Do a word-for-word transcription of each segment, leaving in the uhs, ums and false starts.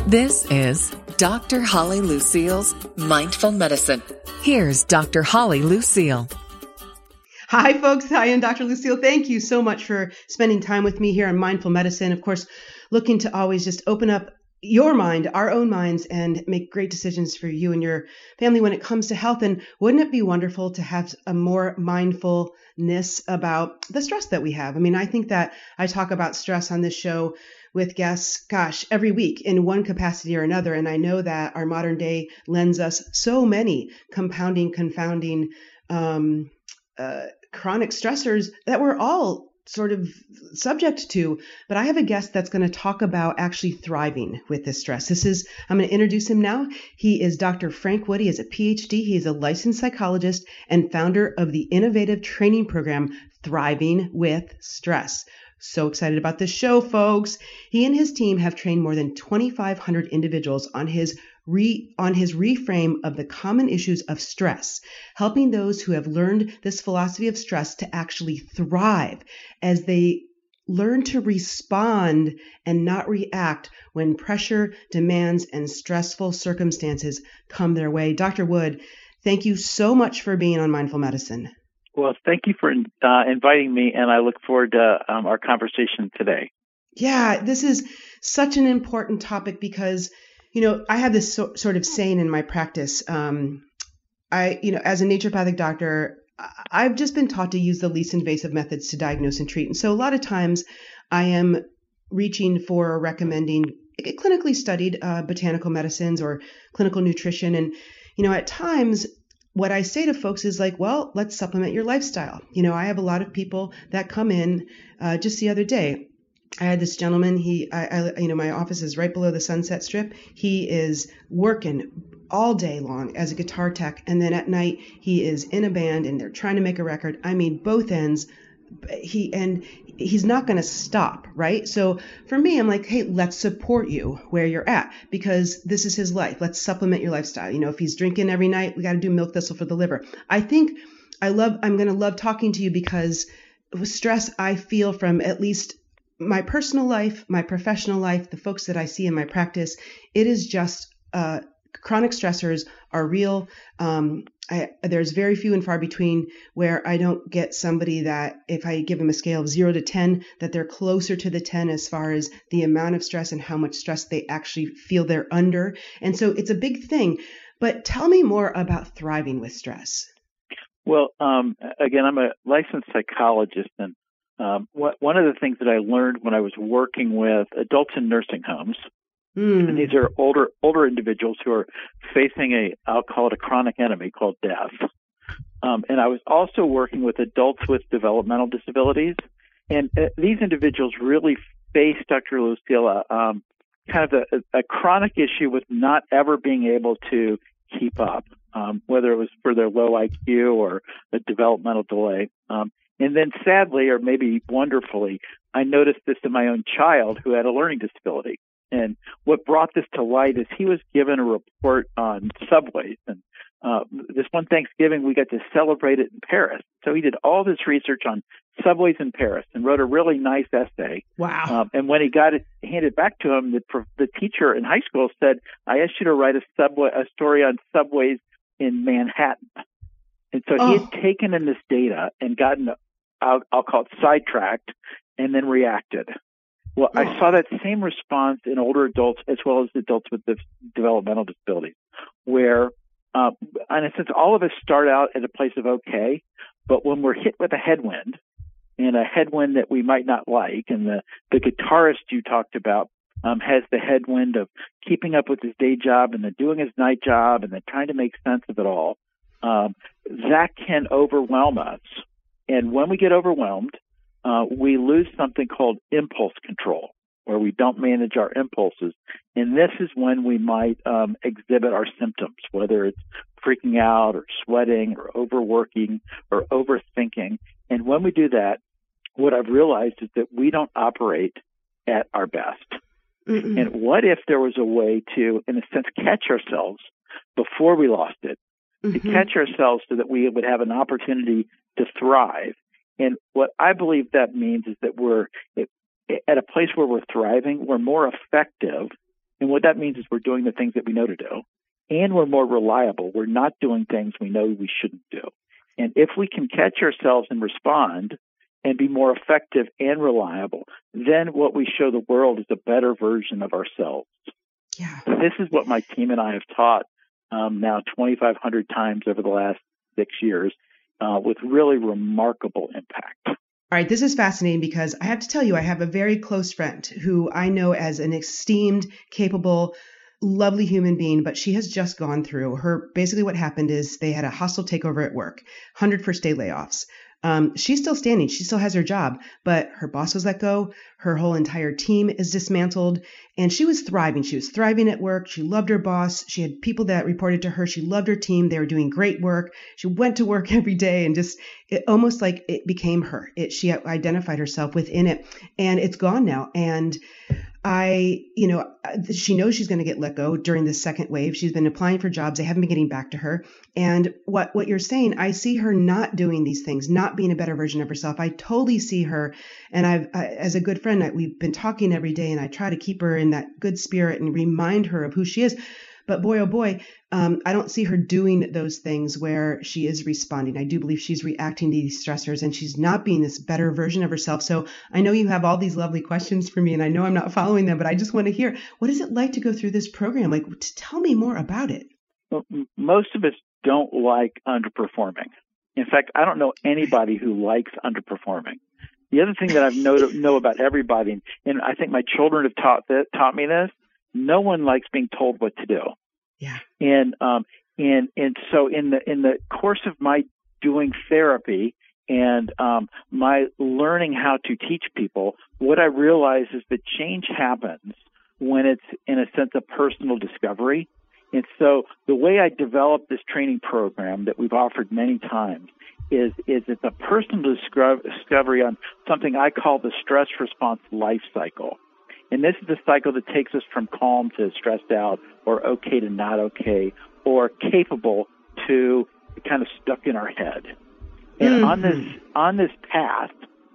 This is Doctor Holly Lucille's Mindful Medicine. Here's Doctor Holly Lucille. Hi, folks. Hi, I'm Doctor Lucille. Thank you so much for spending time with me here on Mindful Medicine. Of course, looking to always just open up your mind, our own minds, and make great decisions for you and your family when it comes to health. And wouldn't it be wonderful to have a more mindfulness about the stress that we have? I mean, I think that I talk about stress on this show with guests, gosh, every week in one capacity or another. And I know that our modern day lends us so many compounding, confounding, um, uh, chronic stressors that we're all sort of subject to. But I have a guest that's going to talk about actually thriving with this stress. This is, I'm going to introduce him now. He is Doctor Frank Wood. He has a P H D. He is a licensed psychologist and founder of the innovative training program, Thriving with Stress. So excited about this show, folks. He and his team have trained more than twenty-five hundred individuals on his re, on his reframe of the common issues of stress, helping those who have learned this philosophy of stress to actually thrive as they learn to respond and not react when pressure, demands, and stressful circumstances come their way. Doctor Wood, thank you so much for being on Mindful Medicine. Well, thank you for uh, inviting me, and I look forward to um, our conversation today. Yeah, this is such an important topic because, you know, I have this so, sort of saying in my practice. Um, I, you know, as a naturopathic doctor, I've just been taught to use the least invasive methods to diagnose and treat. And so a lot of times I am reaching for or recommending clinically studied uh, botanical medicines or clinical nutrition. And, you know, at times, what I say to folks is like, well, let's supplement your lifestyle. You know, I have a lot of people that come in. Uh, just the other day, I had this gentleman. He, I, I, you know, my office is right below the Sunset Strip. He is working all day long as a guitar tech, and then at night he is in a band and they're trying to make a record. I mean, both ends. He and he's not going to stop, right? So for me, I'm like, hey, let's support you where you're at because this is his life. Let's supplement your lifestyle. You know, if he's drinking every night, we got to do milk thistle for the liver. I think I love. I'm going to love talking to you because with stress I feel from at least my personal life, my professional life, the folks that I see in my practice. It is just uh, chronic stressors are real. Um, I, there's very few and far between where I don't get somebody that if I give them a scale of zero to ten, that they're closer to the ten as far as the amount of stress and how much stress they actually feel they're under. And so it's a big thing. But tell me more about thriving with stress. Well, um, again, I'm a licensed psychologist, and um, wh- one of the things that I learned when I was working with adults in nursing homes, Mm. and these are older older individuals who are facing a, I'll call it a chronic enemy called death. Um, and I was also working with adults with developmental disabilities. And uh, these individuals really face, Doctor Lucille, um, kind of a, a chronic issue with not ever being able to keep up, um, whether it was for their low I Q or a developmental delay. Um, and then sadly, or maybe wonderfully, I noticed this in my own child who had a learning disability. And what brought this to light is he was given a report on subways. And uh, this one Thanksgiving, we got to celebrate it in Paris. So he did all this research on subways in Paris and wrote a really nice essay. Wow. Um, and when he got it handed back to him, the, the teacher in high school said, I asked you to write a subway, a story on subways in Manhattan. And so oh. he had taken in this data and gotten, out, I'll call it sidetracked, and then reacted. Well, I saw that same response in older adults as well as adults with de- developmental disabilities, where, uh, in a sense, all of us start out at a place of okay, but when we're hit with a headwind, and a headwind that we might not like, and the, the guitarist you talked about um, has the headwind of keeping up with his day job and then doing his night job and then trying to make sense of it all, um, that can overwhelm us. And when we get overwhelmed, Uh, we lose something called impulse control, where we don't manage our impulses. And this is when we might um, exhibit our symptoms, whether it's freaking out or sweating or overworking or overthinking. And when we do that, what I've realized is that we don't operate at our best. Mm-mm. And what if there was a way to, in a sense, catch ourselves before we lost it, mm-hmm. to catch ourselves so that we would have an opportunity to thrive? And what I believe that means is that we're at a place where we're thriving, we're more effective And what that means is we're doing the things that we know to do, and we're more reliable. We're not doing things we know we shouldn't do. And if we can catch ourselves and respond and be more effective and reliable, then what we show the world is a better version of ourselves. Yeah. This is what my team and I have taught um, now twenty-five hundred times over the last six years uh, with really remarkable impact. All right, this is fascinating because I have to tell you, I have a very close friend who I know as an esteemed, capable, lovely human being, but she has just gone through her. Basically what happened is they had a hostile takeover at work, one hundred first day layoffs. Um, she's still standing. She still has her job, but her boss was let go. Her whole entire team is dismantled, and she was thriving. She was thriving at work. She loved her boss. She had people that reported to her. She loved her team. They were doing great work. She went to work every day and just it, almost like it became her. It, she identified herself within it, and it's gone now. And I, you know, she knows she's going to get let go during the second wave. She's been applying for jobs. They haven't been getting back to her. And what, what you're saying, I see her not doing these things, not being a better version of herself. I totally see her. And I've, I, as a good friend, I, we've been talking every day, and I try to keep her in that good spirit and remind her of who she is. But boy, oh boy, um, I don't see her doing those things where she is responding. I do believe she's reacting to these stressors, and she's not being this better version of herself. So I know you have all these lovely questions for me, and I know I'm not following them, but I just want to hear, what is it like to go through this program? Like, tell me more about it. Well, most of us don't like underperforming. In fact, I don't know anybody who likes underperforming. The other thing that I've know, know about everybody, and I think my children have taught that, taught me this, no one likes being told what to do. Yeah. And um and and so in the in the course of my doing therapy and um my learning how to teach people, what I realize is that change happens when it's in a sense of personal discovery. And so the way I developed this training program that we've offered many times is is it's a personal discovery on something I call the stress response life cycle. And this is the cycle that takes us from calm to stressed out, or okay to not okay, or capable to kind of stuck in our head. And mm-hmm. on this on this path,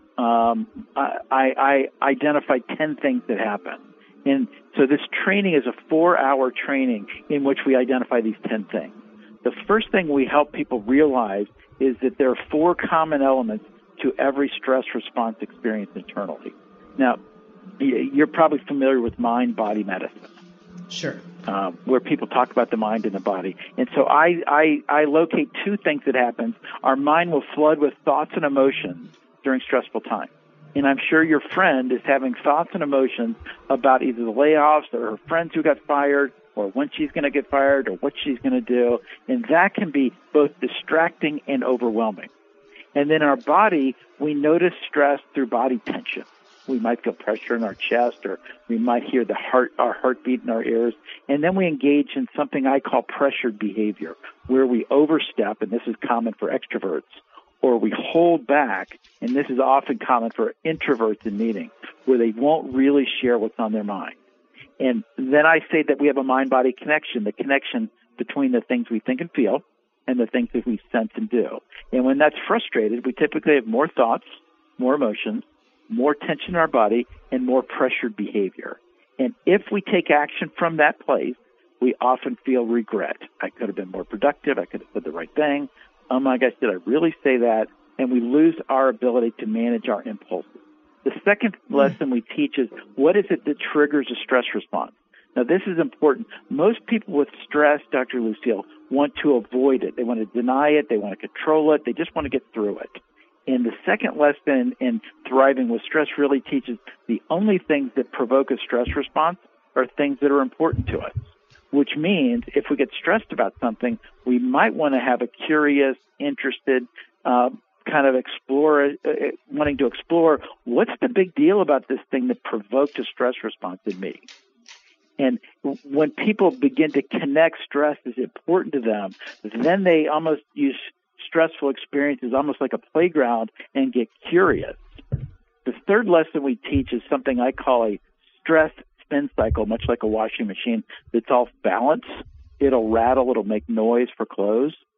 um, I, I, I identified ten things that happen. And so this training is a four-hour training in which we identify these ten things. The first thing we help people realize is that there are four common elements to every stress response experience internally. Now, you're probably familiar with mind-body medicine. Sure. Um, where people talk about the mind and the body. And so I, I, I locate two things that happen. Our mind will flood with thoughts and emotions during stressful times. And I'm sure your friend is having thoughts and emotions about either the layoffs or her friends who got fired, or when she's going to get fired, or what she's going to do. And that can be both distracting and overwhelming. And then in our body, we notice stress through body tension. We might feel pressure in our chest, or we might hear the heart, our heartbeat in our ears. And then we engage in something I call pressured behavior, where we overstep, and this is common for extroverts, or we hold back, and this is often common for introverts in meetings, where they won't really share what's on their mind. And then I say that we have a mind-body connection, the connection between the things we think and feel and the things that we sense and do. And when that's frustrated, we typically have more thoughts, more emotions, more tension in our body, and more pressured behavior. And if we take action from that place, we often feel regret. I could have been more productive. I could have said the right thing. Oh my gosh, did I really say that? And we lose our ability to manage our impulses. The second lesson we teach is, what is it that triggers a stress response? Now, this is important. Most people with stress, Doctor Lucille, want to avoid it. They want to deny it. They want to control it. They just want to get through it. And the second lesson in Thriving with Stress really teaches the only things that provoke a stress response are things that are important to us, which means if we get stressed about something, we might want to have a curious, interested, uh, kind of explore, uh, wanting to explore, what's the big deal about this thing that provoked a stress response in me? And when people begin to connect stress as important to them, then they almost use stressful experiences almost like a playground and get curious. The third lesson we teach is something I call a stress spin cycle, much like a washing machine that's off balance. It'll rattle, it'll make noise for clothes.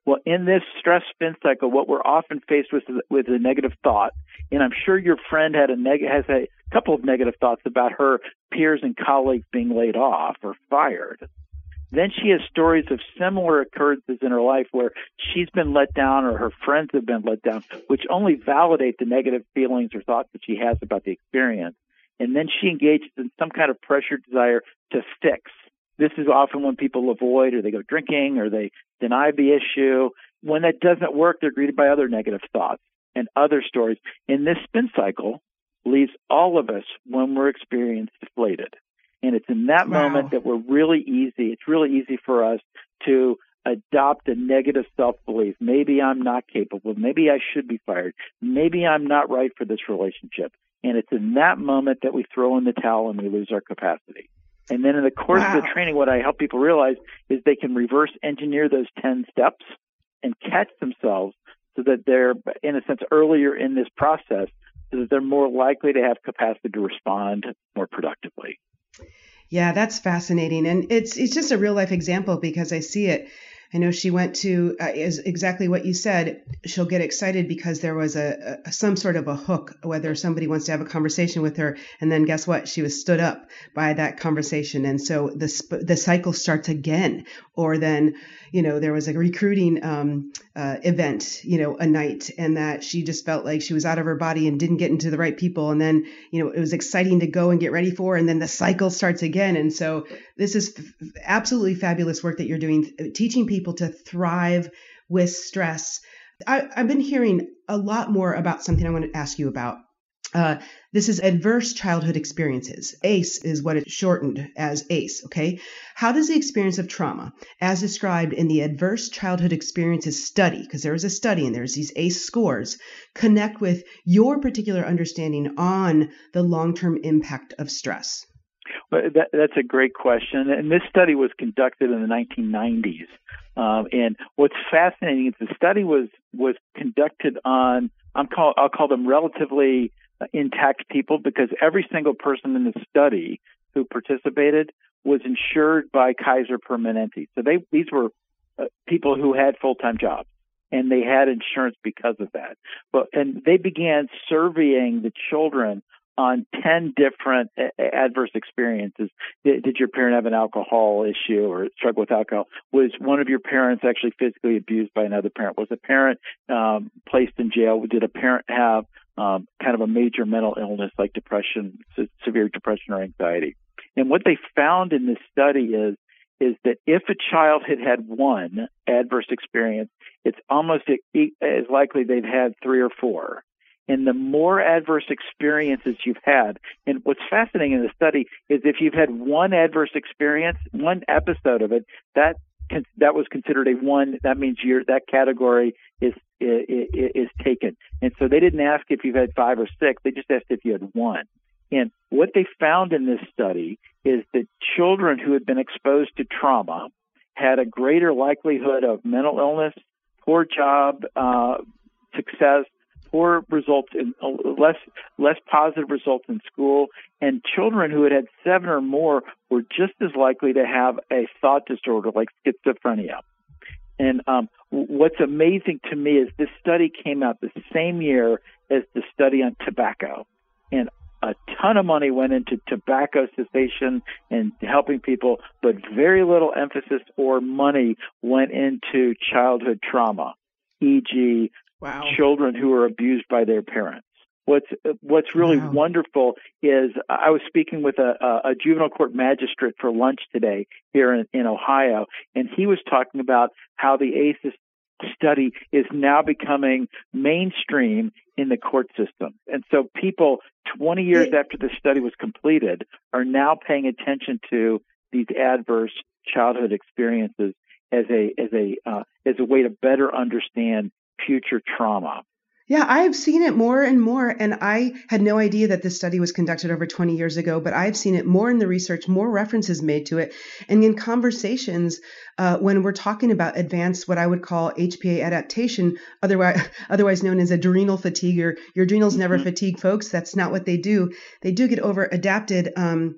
Well, in this stress spin cycle, what we're often faced with with a negative thought, and I'm sure your friend had a neg- has a couple of negative thoughts about her peers and colleagues being laid off or fired. Then she has stories of similar occurrences in her life where she's been let down or her friends have been let down, which only validate the negative feelings or thoughts that she has about the experience. And then she engages in some kind of pressure desire to fix. This is often when people avoid or they go drinking or they deny the issue. When that doesn't work, they're greeted by other negative thoughts and other stories. And this spin cycle leaves all of us when we're experienced deflated. And it's in that Wow. moment that we're really easy. It's really easy for us to adopt a negative self-belief. Maybe I'm not capable. Maybe I should be fired. Maybe I'm not right for this relationship. And it's in that moment that we throw in the towel and we lose our capacity. And then in the course Wow. of the training, what I help people realize is they can reverse engineer those ten steps and catch themselves so that they're, in a sense, earlier in this process so that they're more likely to have capacity to respond more productively. Yeah, that's fascinating. And it's it's just a real life example because I see it. I know she went to, uh, is exactly what you said. She'll get excited because there was a, a some sort of a hook, whether somebody wants to have a conversation with her. And then guess what? She was stood up by that conversation. And so the, sp- the cycle starts again. Or then, you know, there was a recruiting um, uh, event, you know, a night, and that she just felt like she was out of her body and didn't get into the right people. And then, you know, it was exciting to go and get ready for, and then the cycle starts again. And so this is f- absolutely fabulous work that you're doing, teaching people to thrive with stress. I, I've been hearing a lot more about something I want to ask you about. Uh, this is adverse childhood experiences. A C E is what it's shortened as A C E, okay? How does the experience of trauma, as described in the Adverse Childhood Experiences study, because there was a study and there's these A C E scores, connect with your particular understanding on the long-term impact of stress? Well, that, that's a great question. And this study was conducted in the nineteen nineties. Um, and what's fascinating is the study was was conducted on, I'm call, I'll call them relatively intact people, because every single person in the study who participated was insured by Kaiser Permanente. So they these were uh, people who had full-time jobs, and they had insurance because of that. But and they began surveying the children on ten different uh, adverse experiences. Did, did your parent have an alcohol issue or struggle with alcohol? Was one of your parents actually physically abused by another parent? Was a parent um, placed in jail? Did a parent have um, kind of a major mental illness like depression, se- severe depression or anxiety? And what they found in this study is is that if a child had had one adverse experience, it's almost as likely they've had three or four. And the more adverse experiences you've had, and what's fascinating in the study is if you've had one adverse experience, one episode of it, that that was considered a one. That means you're, that category is, is is taken. And so they didn't ask if you've had five or six; they just asked if you had one. And what they found in this study is that children who had been exposed to trauma had a greater likelihood of mental illness, poor job uh, success, poor results in uh, less less positive results in school, and children who had had seven or more were just as likely to have a thought disorder like schizophrenia. And um, what's amazing to me is this study came out the same year as the study on tobacco, and a ton of money went into tobacco cessation and helping people, but very little emphasis or money went into childhood trauma, for example, Wow. children who are abused by their parents. What's what's really Wow. wonderful is I was speaking with a, a, a juvenile court magistrate for lunch today here in, in Ohio, and he was talking about how the A C E study is now becoming mainstream in the court system. And so people twenty years It, after the study was completed are now paying attention to these adverse childhood experiences as a as a uh, as a way to better understand future trauma. Yeah, I've seen it more and more, and I had no idea that this study was conducted over twenty years ago, but I've seen it more in the research, more references made to it, and in conversations uh, when we're talking about advanced, what I would call H P A adaptation, otherwise otherwise known as adrenal fatigue. Your, your adrenals never Mm-hmm. fatigue, folks. That's not what they do. They do get over adapted um,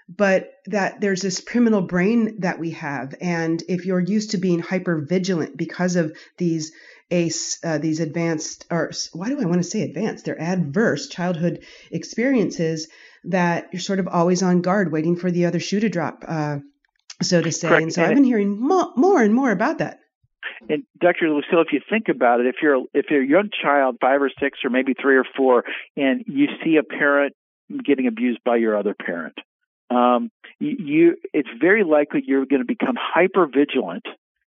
but that there's this criminal brain that we have. And if you're used to being hyper vigilant because of these ACE, uh, these advanced, or why do I want to say advanced? They're adverse childhood experiences, that you're sort of always on guard, waiting for the other shoe to drop, uh, so to say. Correct. And so and I've been hearing mo- more and more about that. And Doctor Lucille, if you think about it, if you're if you're a young child, five or six or maybe three or four, and you see a parent getting abused by your other parent, um, you, you it's very likely you're going to become hyper vigilant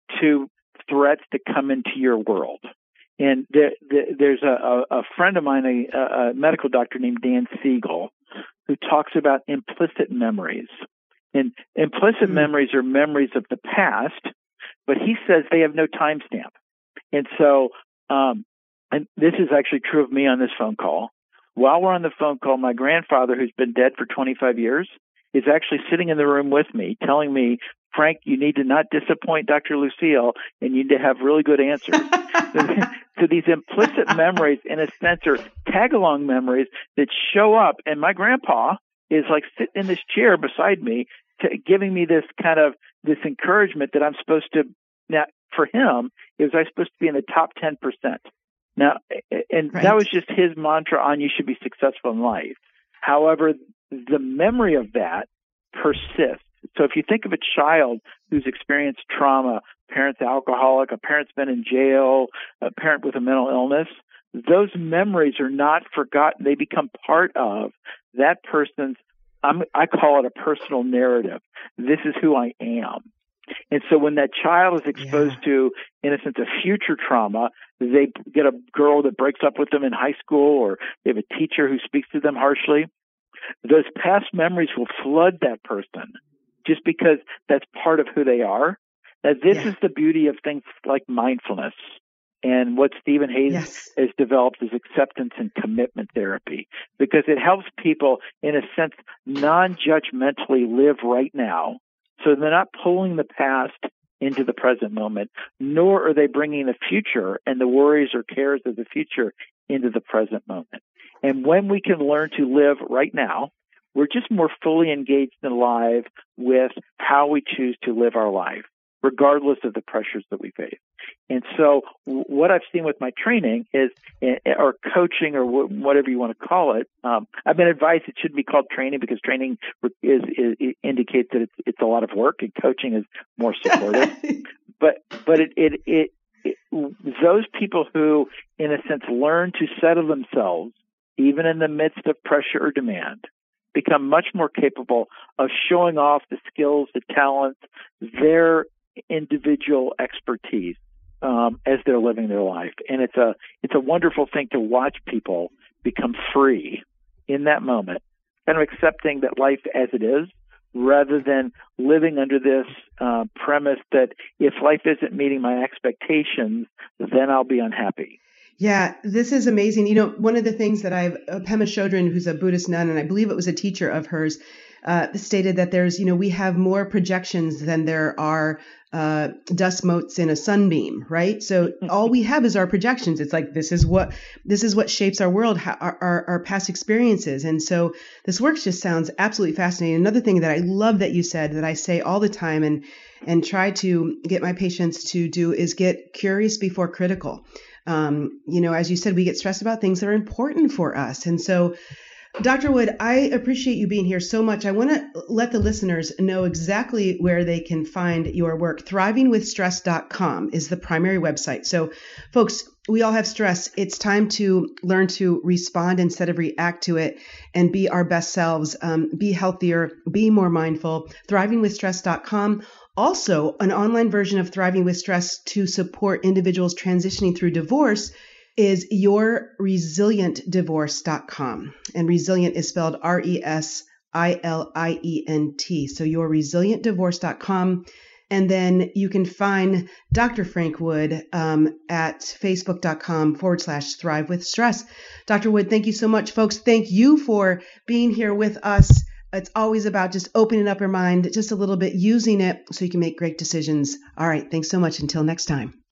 to threats that come into your world. And there, there, there's a, a friend of mine, a, a medical doctor named Dan Siegel, who talks about implicit memories. And implicit mm-hmm. memories are memories of the past, but he says they have no timestamp. And so, um, and this is actually true of me on this phone call. While we're on the phone call, my grandfather, who's been dead for twenty-five years, is actually sitting in the room with me, telling me, Frank, you need to not disappoint Doctor Lucille, and you need to have really good answers. so, so these implicit memories, in a sense, are tag-along memories that show up, and my grandpa is like sitting in this chair beside me, to, giving me this kind of this encouragement that I'm supposed to. Now, for him, it was I supposed to be in the top ten percent. Now, and right. that was just his mantra on you should be successful in life. However, the memory of that persists. So if you think of a child who's experienced trauma, parent's alcoholic, a parent's been in jail, a parent with a mental illness, those memories are not forgotten. They become part of that person's, I'm, I call it a personal narrative. This is who I am. And so when that child is exposed yeah. to, in a sense, a future trauma, they get a girl that breaks up with them in high school, or they have a teacher who speaks to them harshly, those past memories will flood that person just because that's part of who they are. Now, this yeah. is the beauty of things like mindfulness. And what Stephen Hayes yes. has developed is acceptance and commitment therapy, because it helps people, in a sense, non-judgmentally live right now. So they're not pulling the past into the present moment, nor are they bringing the future and the worries or cares of the future into the present moment. And when we can learn to live right now, we're just more fully engaged and alive with how we choose to live our life, regardless of the pressures that we face. And so what I've seen with my training is, or coaching, or whatever you want to call it, um, I've been advised it shouldn't be called training, because training is, is it indicates that it's, it's a lot of work, and coaching is more supportive. but but it, it, it, it those people who, in a sense, learn to settle themselves, even in the midst of pressure or demand, become much more capable of showing off the skills, the talents, their individual expertise um, as they're living their life. And it's a it's a wonderful thing to watch people become free in that moment, kind of accepting that life as it is, rather than living under this uh, premise that if life isn't meeting my expectations, then I'll be unhappy. Yeah, this is amazing. You know, one of the things that I've, uh, Pema Chodron, who's a Buddhist nun, and I believe it was a teacher of hers, uh, stated that there's, you know, we have more projections than there are uh, dust motes in a sunbeam, right? So all we have is our projections. It's like, this is what, this is what shapes our world, our, our, our past experiences. And so this work just sounds absolutely fascinating. Another thing that I love that you said, that I say all the time and, and try to get my patients to do, is get curious before critical. Um, you know, as you said, we get stressed about things that are important for us. And so, Doctor Wood, I appreciate you being here so much. I want to let the listeners know exactly where they can find your work. thriving with stress dot com is the primary website. So, folks, we all have stress. It's time to learn to respond instead of react to it, and be our best selves, um, be healthier, be more mindful. thriving with stress dot com. Also, an online version of Thriving with Stress to support individuals transitioning through divorce is your resilient divorce dot com. And resilient is spelled R E S I L I E N T. So your resilient divorce dot com. And then you can find Doctor Frank Wood um, at facebook.com forward slash thrive with stress. Doctor Wood, thank you so much, folks. Thank you for being here with us. It's always about just opening up your mind just a little bit, using it so you can make great decisions. All right. Thanks so much. Until next time.